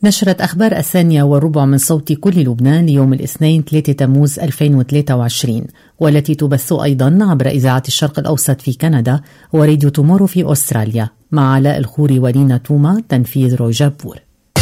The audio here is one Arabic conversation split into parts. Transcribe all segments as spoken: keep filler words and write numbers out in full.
نشرت أخبار الثانية والربع من صوت كل لبنان ليوم الاثنين ثلاثة تموز ألفين وثلاثة وعشرين، والتي تبث أيضا عبر إذاعة الشرق الأوسط في كندا وراديو تومورو في أستراليا، مع علاء الخوري ولينا توما، تنفيذ روي جابور.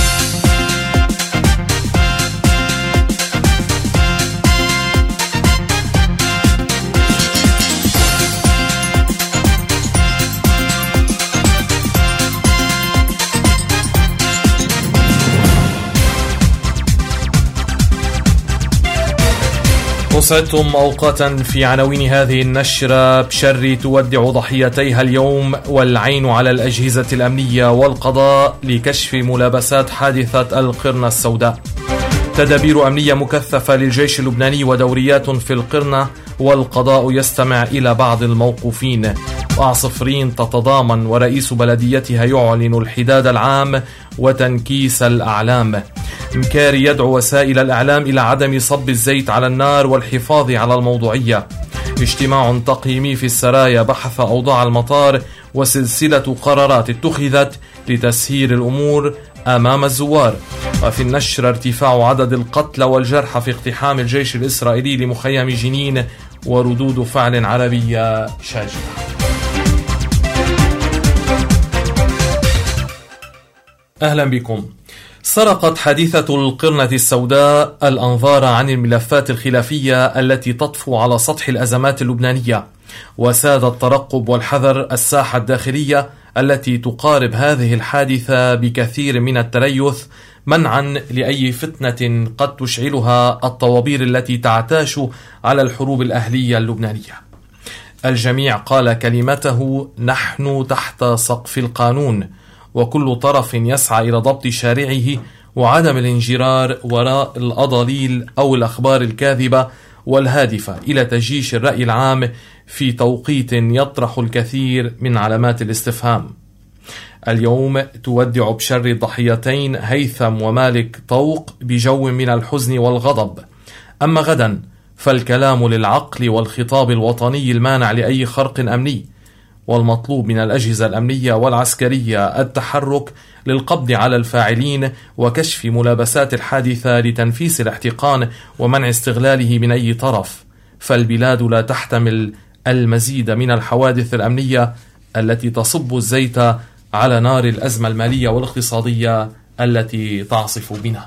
أسعدتم أوقاتا في عناوين هذه النشرة. بشري تودع ضحيتيها اليوم، والعين على الأجهزة الأمنية والقضاء لكشف ملابسات حادثة القرنة السوداء. تدابير أمنية مكثفة للجيش اللبناني ودوريات في القرنة، والقضاء يستمع إلى بعض الموقوفين. وعصفرين تتضامن ورئيس بلديتها يعلن الحداد العام وتنكيس الأعلام. مكاري يدعو وسائل الإعلام إلى عدم صب الزيت على النار والحفاظ على الموضوعية. اجتماع تقييمي في السرايا بحث أوضاع المطار، وسلسلة قرارات اتخذت لتسهيل الأمور أمام الزوار. وفي النشر ارتفاع عدد القتلى والجرحى في اقتحام الجيش الإسرائيلي لمخيم جنين، وردود فعل عربية شاجعة. أهلا بكم. سرقت حادثة القرنة السوداء الأنظار عن الملفات الخلافية التي تطفو على سطح الأزمات اللبنانية، وساد الترقب والحذر الساحة الداخلية التي تقارب هذه الحادثة بكثير من التريث، منعا لأي فتنة قد تشعلها الطوابير التي تعتاش على الحروب الأهلية اللبنانية. الجميع قال كلمته: نحن تحت سقف القانون، وكل طرف يسعى إلى ضبط شارعه وعدم الانجرار وراء الأضاليل أو الأخبار الكاذبة والهادفة إلى تجيش الرأي العام في توقيت يطرح الكثير من علامات الاستفهام. اليوم تودع بشر الضحيتين هيثم ومالك طوق بجو من الحزن والغضب. أما غدا فالكلام للعقل والخطاب الوطني المانع لأي خرق أمني، والمطلوب من الأجهزة الأمنية والعسكرية التحرك للقبض على الفاعلين وكشف ملابسات الحادثة لتنفيس الاحتقان ومنع استغلاله من أي طرف، فالبلاد لا تحتمل المزيد من الحوادث الأمنية التي تصب الزيت على نار الأزمة المالية والاقتصادية التي تعصف بنا.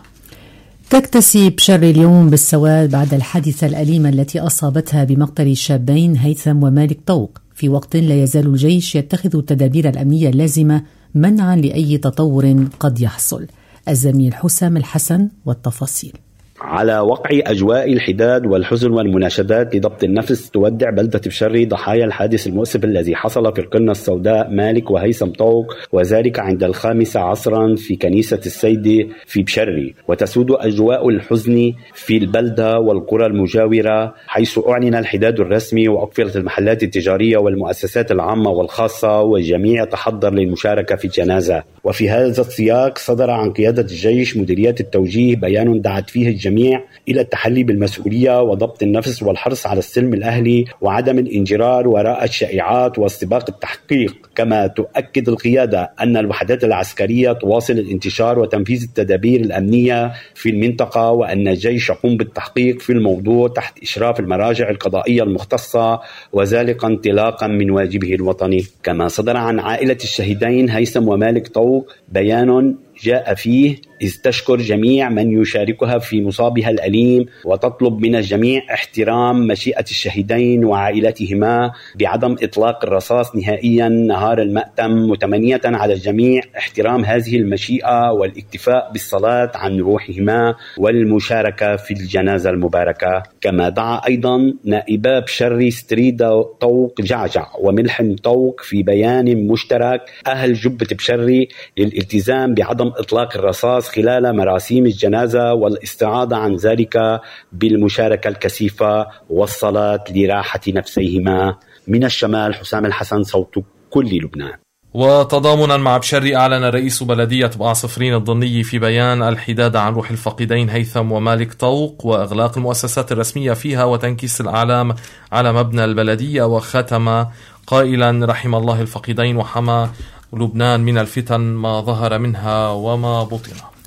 تكتسي بشر اليوم بالسواد بعد الحادثة الأليمة التي أصابتها بمقتل الشابين هيثم ومالك طوق، في وقت لا يزال الجيش يتخذ التدابير الأمنية اللازمة منعا لأي تطور قد يحصل. الزميل حسام الحسن والتفاصيل. على وقع أجواء الحداد والحزن والمناشدات لضبط النفس، تودع بلدة بشري ضحايا الحادث المؤسف الذي حصل في القرنة السوداء مالك وهيثم طوق، وذلك عند الخامسة عصرا في كنيسة السيدة في بشري. وتسود أجواء الحزن في البلدة والقرى المجاورة، حيث أعلن الحداد الرسمي وأقفلت المحلات التجارية والمؤسسات العامة والخاصة، والجميع يتحضر للمشاركة في الجنازة. وفي هذا السياق صدر عن قيادة الجيش مديرية التوجيه بيان دعت فيه الجميع إلى التحلي بالمسؤولية وضبط النفس والحرص على السلم الأهلي وعدم الانجرار وراء الشائعات واستباق التحقيق. كما تؤكد القيادة أن الوحدات العسكرية تواصل الانتشار وتنفيذ التدابير الأمنية في المنطقة، وأن الجيش يقوم بالتحقيق في الموضوع تحت إشراف المراجع القضائية المختصة، وذلك انطلاقا من واجبه الوطني. كما صدر عن عائلة الشهيدين هيثم ومالك طوق بيان جاء فيه إذ تشكر جميع من يشاركها في مصابها الأليم، وتطلب من الجميع احترام مشيئة الشهيدين وعائلتهما بعدم إطلاق الرصاص نهائيا نهار المأتم، متمنية على الجميع احترام هذه المشيئة والاكتفاء بالصلاة عن روحهما والمشاركة في الجنازة المباركة. كما دعا أيضا نائبا بشري ستريدا طوق جعجع وملحم طوق في بيان مشترك أهل جبة بشري للالتزام بعدم إطلاق الرصاص خلال مراسيم الجنازة، والاستعاضة عن ذلك بالمشاركة الكثيفة والصلاة لراحة نفسيهما. من الشمال حسام الحسن، صوت كل لبنان. وتضامنا مع بشري، أعلن رئيس بلدية بعصفرين الضني في بيان الحداد عن روح الفقيدين هيثم ومالك طوق وإغلاق المؤسسات الرسمية فيها وتنكيس الأعلام على مبنى البلدية، وختم قائلا: رحم الله الفقيدين وحمى لبنان من الفتن ما ظهر منها وما بطن.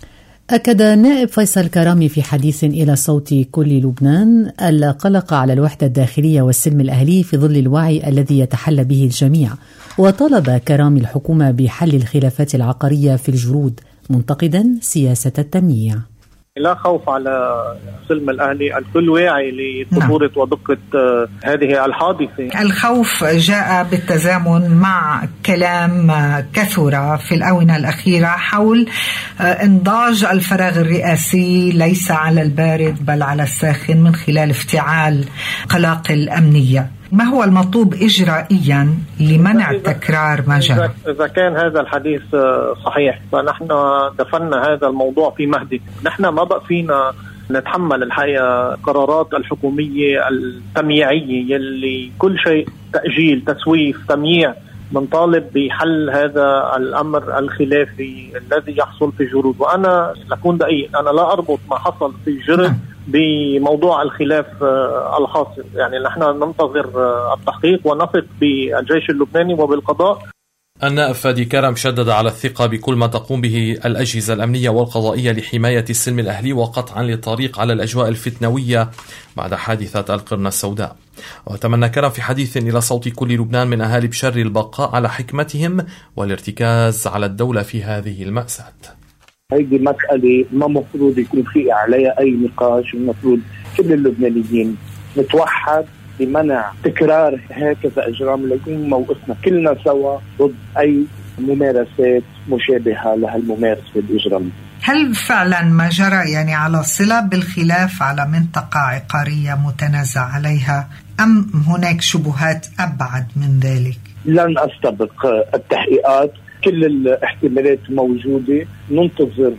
أكد النائب فيصل كرامي في حديث إلى صوت كل لبنان القلق على الوحدة الداخلية والسلم الأهلي في ظل الوعي الذي يتحلى به الجميع، وطالب كرامي الحكومة بحل الخلافات العقارية في الجرود، منتقدا سياسة التمييع. لا خوف على سلم الأهلي، الكل واعي لخطورة نعم. ودقة هذه الحادثة. الخوف جاء بالتزامن مع كلام كثر في الآونة الأخيرة حول انضاج الفراغ الرئاسي ليس على البارد بل على الساخن من خلال افتعال قلاقل أمنية. ما هو المطلوب إجرائيا لمنع تكرار ما جرى؟ إذا كان هذا الحديث صحيح فنحن دفنا هذا الموضوع في مهدك. نحن ما بقى فينا نتحمل الحقيقة قرارات الحكومية التمييعية يلي كل شيء تأجيل، تسويف، تمييع. بنطالب بحل هذا الأمر الخلافي الذي يحصل في جرود. وأنا لكون دقيق، أنا لا أربط ما حصل في جرد بموضوع الخلاف الحاصل. يعني نحن ننتظر التحقيق ونثق بالجيش اللبناني وبالقضاء. النائب فادي كرم شدد على الثقة بكل ما تقوم به الأجهزة الأمنية والقضائية لحماية السلم الأهلي وقطعا للطريق على الأجواء الفتنوية بعد حادثة القرنة السوداء. وتمنى كرم في حديث إلى صوت كل لبنان من أهالي بشري البقاء على حكمتهم والارتكاز على الدولة في هذه المأساة. هذه مسألة ما مفروض يكون في عليها أي نقاش. المفروض كل اللبنانيين نتوحد بمنع تكرار هكذا إجرام، ليكون موقفنا كلنا سوا ضد أي ممارسات مشابهة لهالممارسة الإجرامية. هل فعلا ما جرى يعني على صلة بالخلاف على منطقة عقارية متنازع عليها، أم هناك شبهات أبعد من ذلك؟ لن أستبق التحقيقات، كل الاحتمالات موجودة، ننتظر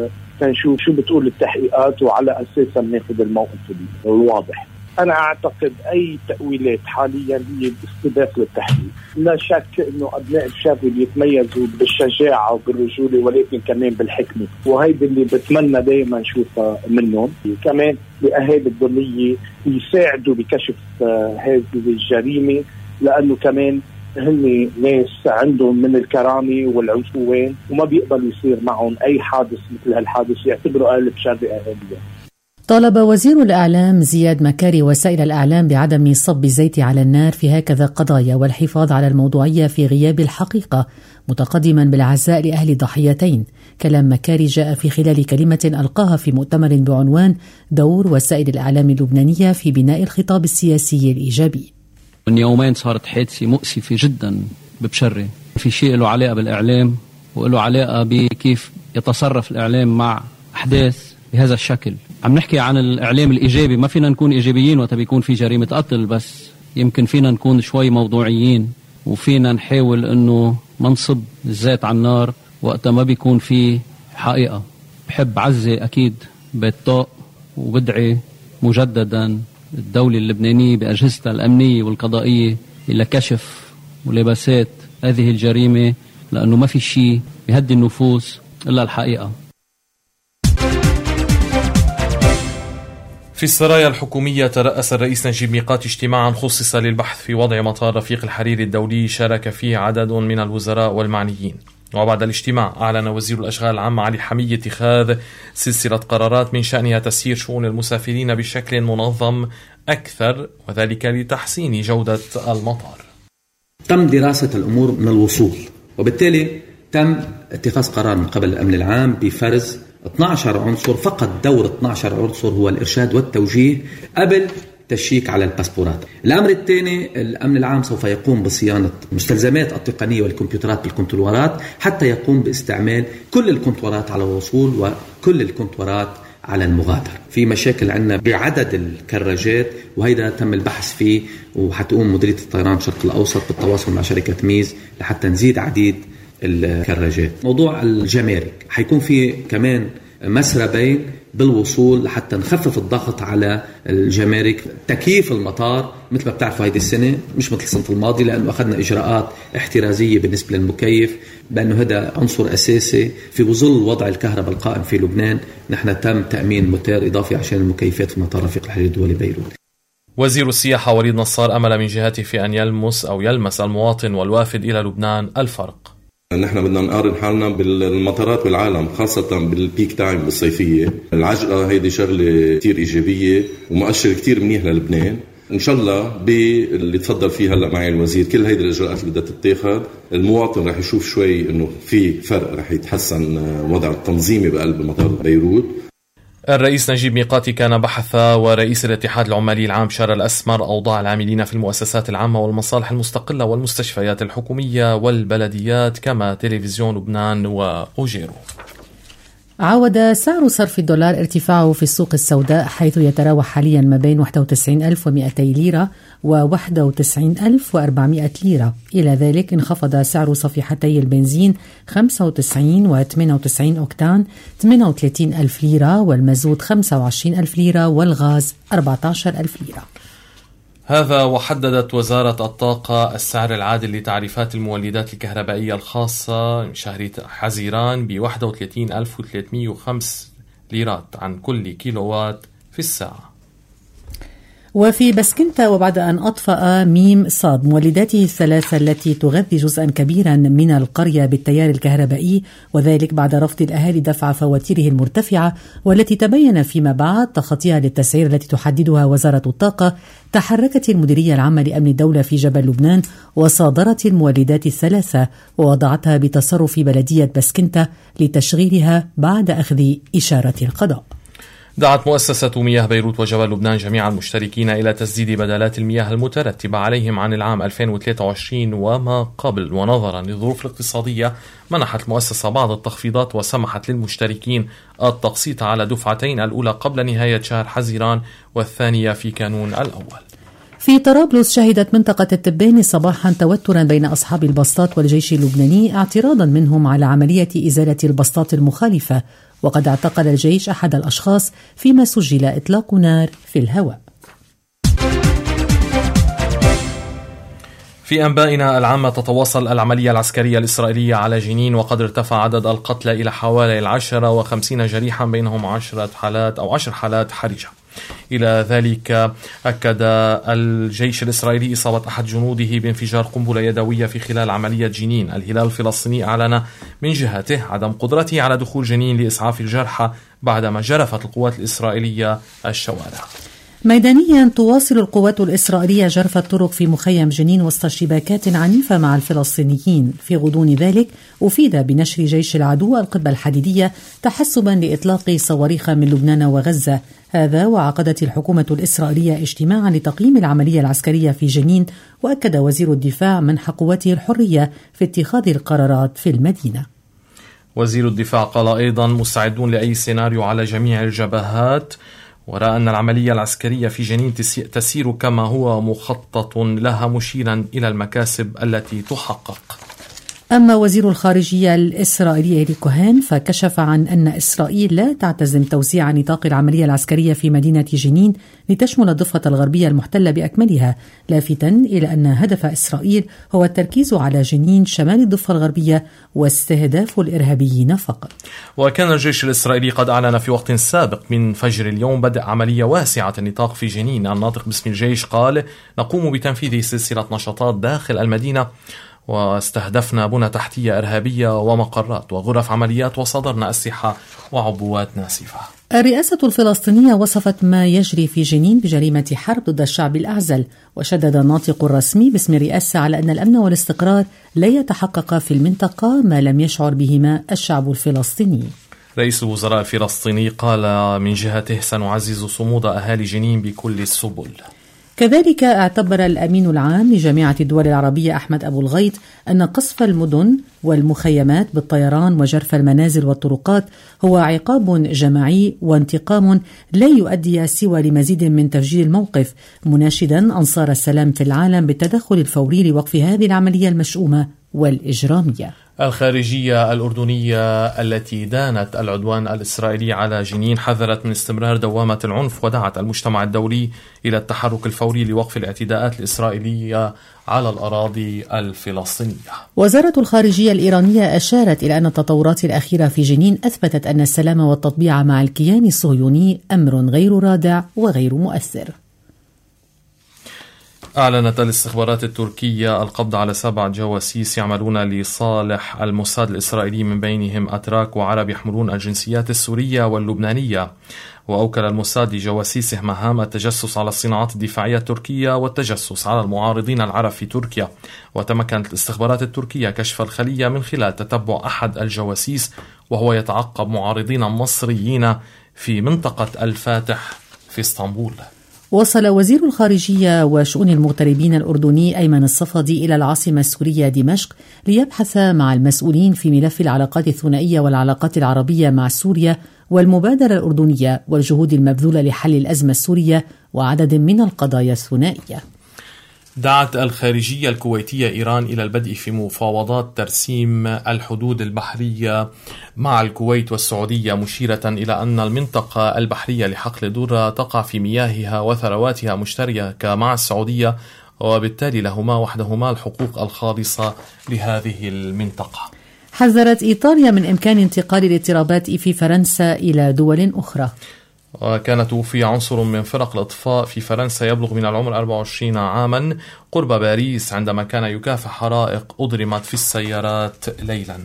نشوف شو بتقول التحقيقات وعلى أساسها ناخذ الموقف الواضح. أنا أعتقد أي تأويلات حاليا هي استباق للتحقيق. لا شك أنه أبناء الشرطة بيتميزوا بالشجاعة وبالرجولة ولكن كمان بالحكمة، وهيدا اللي بتمنى دائما نشوفها منهم. كمان لأهالي الضمية يساعدوا بكشف هذه الجريمة، لأنه كمان هن ناس عندهم من الكرامة والعنفوان وما بيقبلوا يصير معهم أي حادث مثل هالحادث، يعتبروا أهل بشري أهاليهم. طالب وزير الإعلام زياد مكاري وسائل الإعلام بعدم صب الزيت على النار في هكذا قضايا والحفاظ على الموضوعية في غياب الحقيقة، متقدما بالعزاء لأهل الضحيتين. كلام مكاري جاء في خلال كلمة ألقاها في مؤتمر بعنوان دور وسائل الإعلام اللبنانية في بناء الخطاب السياسي الإيجابي. من يومين صارت حادثة مؤسفة جدا ببشري، في شيء له علاقة بالإعلام وله علاقة بكيف يتصرف الإعلام مع أحداث بهذا الشكل. عم نحكي عن الإعلام الإيجابي، ما فينا نكون إيجابيين وقت بيكون في جريمة قتل، بس يمكن فينا نكون شوي موضوعيين وفينا نحاول أنه ما نصب الزيت على النار وقت ما بيكون في حقيقة. بحب عزي أكيد بيت طوق وبدعي مجددا الدولة اللبنانية بأجهزتها الأمنية والقضائية إلى كشف ولباسات هذه الجريمة، لأنه ما في شيء بيهدي النفوس إلا الحقيقة. في السرايا الحكومية ترأس الرئيس نجيب ميقاتي اجتماعا خصص للبحث في وضع مطار رفيق الحريري الدولي شارك فيه عدد من الوزراء والمعنيين. وبعد الاجتماع أعلن وزير الأشغال العامة علي حميد اتخاذ سلسلة قرارات من شأنها تسيير شؤون المسافرين بشكل منظم أكثر، وذلك لتحسين جودة المطار. تم دراسة الأمور من الوصول، وبالتالي تم اتخاذ قرار من قبل الأمن العام بفرز اثني عشر عنصر. فقط دور اثني عشر عنصر هو الإرشاد والتوجيه قبل تشيك على الباسبورات. الأمر الثاني، الأمن العام سوف يقوم بصيانة مستلزمات التقنية والكمبيوترات بالكنترولات حتى يقوم باستعمال كل الكنترولات على الوصول وكل الكنترولات على المغادرة. في مشاكل عندنا بعدد الكراجات وهيدا تم البحث فيه، وحتقوم مديرية الطيران شرق الأوسط بالتواصل مع شركة ميز لحتى نزيد عديد الكراجات. موضوع الجمارك حيكون في كمان مسربين بالوصول لحتى نخفف الضغط على الجمارك. تكييف المطار مثل ما بتعرفوا هيدي السنة مش مثل السنة الماضية، لأنه أخذنا إجراءات احترازية بالنسبة للمكيف، بأنه هذا عنصر أساسي في ظل وضع الكهرباء القائم في لبنان. نحن تم تأمين موتور إضافي عشان المكيفات في مطار رفيق الحريري الدولي بيروت. وزير السياحة وليد نصار أمل من جهته في أن يلمس أو يلمس المواطن والوافد إلى لبنان الفرق. نحن بدنا نقارن حالنا بالمطارات بالعالم، خاصة بالبيك تايم بالصيفية. العجقة هيدي شغلة كتير إيجابية ومؤشر كتير منيح للبنان. إن شاء الله باللي تفضل فيه هلأ معي الوزير، كل هيدي الإجراءات اللي بدها تتاخد، المواطن رح يشوف شوي إنه في فرق، رح يتحسن وضع التنظيمي بقلب مطار بيروت. الرئيس نجيب ميقاتي كان بحث ورئيس الاتحاد العمالي العام بشار الأسمر أوضاع العاملين في المؤسسات العامة والمصالح المستقلة والمستشفيات الحكومية والبلديات كما تلفزيون لبنان وأوجيرو. عاود سعر صرف الدولار ارتفاعه في السوق السوداء، حيث يتراوح حاليا ما بين واحد وتسعين ألف ومئتي ليرة و واحد وتسعين ألف وأربعمئة ليرة. إلى ذلك انخفض سعر صفيحتي البنزين خمسة وتسعين و ثمانية وتسعين أوكتان ثمانية وثلاثين ألف ليرة، والمازوت خمسة وعشرين ألف ليرة، والغاز أربعة عشر ألف ليرة. هذا وحددت وزارة الطاقة السعر العادل لتعريفات المولدات الكهربائية الخاصة شهر حزيران ب واحد وثلاثين ألف وثلاثمئة وخمسة ليرات عن كل كيلووات في الساعة. وفي بسكنتا، وبعد أن أطفأ ميم صاد مولداته الثلاثة التي تغذي جزءا كبيرا من القرية بالتيار الكهربائي، وذلك بعد رفض الأهالي دفع فواتيره المرتفعة والتي تبين فيما بعد تخطيها للتسعير التي تحددها وزارة الطاقة، تحركت المديرية العامة لأمن الدولة في جبل لبنان وصادرت المولدات الثلاثة ووضعتها بتصرف بلدية بسكنتا لتشغيلها بعد أخذ إشارة القضاء. دعت مؤسسة مياه بيروت وجبل لبنان جميع المشتركين إلى تسديد بدلات المياه المترتبة عليهم عن العام ألفين وثلاثة وعشرين وما قبل، ونظرا للظروف الاقتصادية منحت المؤسسة بعض التخفيضات وسمحت للمشتركين التقسيط على دفعتين، الأولى قبل نهاية شهر حزيران والثانية في كانون الأول. في طرابلس شهدت منطقة التباني صباحا توترا بين أصحاب البسطات والجيش اللبناني اعتراضا منهم على عملية إزالة البسطات المخالفة، وقد اعتقل الجيش أحد الأشخاص فيما سجل إطلاق نار في الهواء. في أنبائنا العامة، تتواصل العملية العسكرية الإسرائيلية على جنين، وقد ارتفع عدد القتلى إلى حوالي العشرة وخمسين جريحا، بينهم عشرة حالات أو عشر حالات حرجة. إلى ذلك أكد الجيش الإسرائيلي إصابة أحد جنوده بانفجار قنبلة يدوية في خلال عملية جنين. الهلال الفلسطيني أعلن من جهته عدم قدرته على دخول جنين لإسعاف الجرحى بعدما جرفت القوات الإسرائيلية الشوارع. ميدانيا، تواصل القوات الإسرائيلية جرف الطرق في مخيم جنين وسط شباكات عنيفة مع الفلسطينيين. في غضون ذلك أفيد بنشر جيش العدو القبة الحديدية تحسبا لإطلاق صواريخ من لبنان وغزة. هذا وعقدت الحكومة الإسرائيلية اجتماعا لتقييم العملية العسكرية في جنين، وأكد وزير الدفاع منح قواته الحرية في اتخاذ القرارات في المدينة. وزير الدفاع قال أيضا مستعدون لأي سيناريو على جميع الجبهات، ورأى أن العملية العسكرية في جنين تسير كما هو مخطط لها، مشيرا إلى المكاسب التي تحقق. أما وزير الخارجية الإسرائيلي إيري كوهين فكشف عن أن إسرائيل لا تعتزم توسيع نطاق العملية العسكرية في مدينة جنين لتشمل الضفة الغربية المحتلة بأكملها، لافتا إلى أن هدف إسرائيل هو التركيز على جنين شمال الضفة الغربية واستهداف الإرهابيين فقط. وكان الجيش الإسرائيلي قد أعلن في وقت سابق من فجر اليوم بدء عملية واسعة النطاق في جنين. الناطق باسم الجيش قال: نقوم بتنفيذ سلسلة نشاطات داخل المدينة، واستهدفنا بنى تحتية إرهابية ومقرات وغرف عمليات، وصدرنا أسلحة وعبوات ناسفة. الرئاسة الفلسطينية وصفت ما يجري في جنين بجريمة حرب ضد الشعب الأعزل، وشدد الناطق الرسمي باسم الرئاسة على أن الأمن والاستقرار لا يتحقق في المنطقة ما لم يشعر بهما الشعب الفلسطيني. رئيس الوزراء الفلسطيني قال من جهته: سنعزز صمود أهالي جنين بكل السبل. كذلك اعتبر الأمين العام لجامعة الدول العربية أحمد أبو الغيط أن قصف المدن والمخيمات بالطيران وجرف المنازل والطرقات هو عقاب جماعي وانتقام لا يؤدي سوى لمزيد من تفجير الموقف، مناشدا أنصار السلام في العالم بالتدخل الفوري لوقف هذه العملية المشؤومة والإجرامية. الخارجية الأردنية التي دانت العدوان الإسرائيلي على جنين حذرت من استمرار دوامة العنف، ودعت المجتمع الدولي إلى التحرك الفوري لوقف الاعتداءات الإسرائيلية على الأراضي الفلسطينية. وزارة الخارجية الإيرانية أشارت إلى أن التطورات الأخيرة في جنين أثبتت أن السلام والتطبيع مع الكيان الصهيوني أمر غير رادع وغير مؤثر. أعلنت الاستخبارات التركية القبض على سبعة جواسيس يعملون لصالح الموساد الإسرائيلي، من بينهم أتراك وعرب يحملون الجنسيات السورية واللبنانية. وأوكل الموساد لجواسيسه مهام التجسس على الصناعات الدفاعية التركية والتجسس على المعارضين العرب في تركيا. وتمكنت الاستخبارات التركية كشف الخلية من خلال تتبع أحد الجواسيس وهو يتعقب معارضين مصريين في منطقة الفاتح في اسطنبول. وصل وزير الخارجية وشؤون المغتربين الأردني أيمن الصفدي إلى العاصمة السورية دمشق ليبحث مع المسؤولين في ملف العلاقات الثنائية والعلاقات العربية مع سوريا والمبادرة الأردنية والجهود المبذولة لحل الأزمة السورية وعدد من القضايا الثنائية. دعت الخارجية الكويتية إيران إلى البدء في مفاوضات ترسيم الحدود البحرية مع الكويت والسعودية، مشيرة إلى أن المنطقة البحرية لحقل درة تقع في مياهها وثرواتها مشتركة مع السعودية، وبالتالي لهما وحدهما الحقوق الخالصة لهذه المنطقة. حذرت إيطاليا من إمكان انتقال الاضطرابات في فرنسا إلى دول أخرى. وكان توفي عنصر من فرق الإطفاء في فرنسا يبلغ من العمر أربعة وعشرين عاما قرب باريس عندما كان يكافح حرائق أضرمت في السيارات ليلا.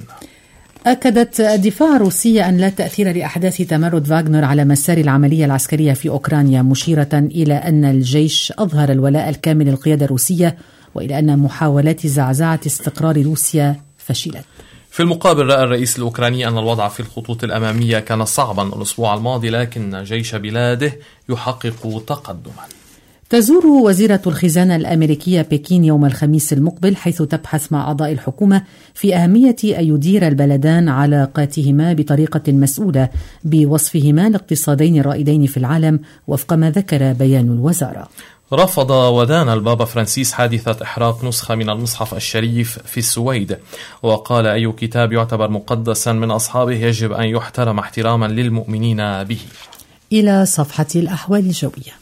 أكدت الدفاع الروسية أن لا تأثير لأحداث تمرد فاغنر على مسار العملية العسكرية في أوكرانيا، مشيرة إلى أن الجيش أظهر الولاء الكامل للقيادة الروسية وإلى أن محاولات زعزعة استقرار روسيا فشلت. في المقابل رأى الرئيس الأوكراني أن الوضع في الخطوط الأمامية كان صعبا الأسبوع الماضي، لكن جيش بلاده يحقق تقدما. تزور وزيرة الخزانة الأمريكية بكين يوم الخميس المقبل، حيث تبحث مع أعضاء الحكومة في أهمية أن يدير البلدان علاقاتهما بطريقة مسؤولة بوصفهما الاقتصادين الرائدين في العالم وفق ما ذكر بيان الوزارة. رفض ودان البابا فرانسيس حادثة إحراق نسخة من المصحف الشريف في السويد، وقال أي كتاب يعتبر مقدسا من أصحابه يجب أن يحترم احتراما للمؤمنين به. إلى صفحة الأحوال الجوية.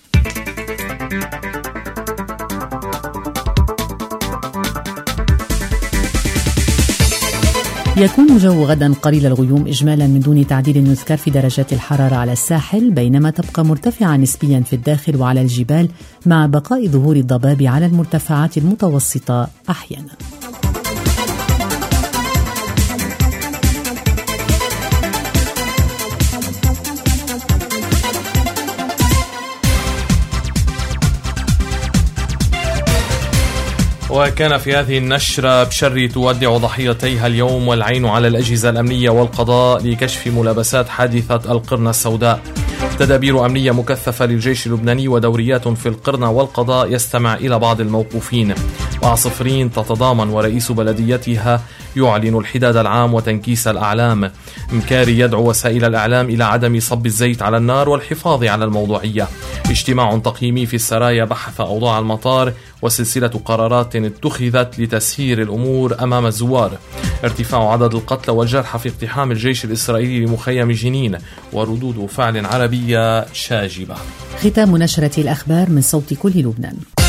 يكون الجو غدا قليل الغيوم إجمالا من دون تعديل يذكر في درجات الحرارة على الساحل، بينما تبقى مرتفعة نسبيا في الداخل وعلى الجبال، مع بقاء ظهور الضباب على المرتفعات المتوسطة أحيانا. وكان في هذه النشرة بشري تودع ضحيتيها اليوم والعين على الأجهزة الأمنية والقضاء لكشف ملابسات حادثة القرنة السوداء. تدابير أمنية مكثفة للجيش اللبناني ودوريات في القرنة والقضاء يستمع إلى بعض الموقوفين. وعصفرين تتضامن ورئيس بلديتها يعلن الحداد العام وتنكيس الأعلام. مكاري يدعو وسائل الإعلام إلى عدم صب الزيت على النار والحفاظ على الموضوعية. اجتماع تقييمي في السرايا بحث أوضاع المطار وسلسلة قرارات اتخذت لتسهيل الأمور أمام الزوار. ارتفاع عدد القتلى والجرحى في اقتحام الجيش الإسرائيلي لمخيم جنين وردود فعل عربية شاجبة. ختام نشرة الأخبار من صوت كل لبنان.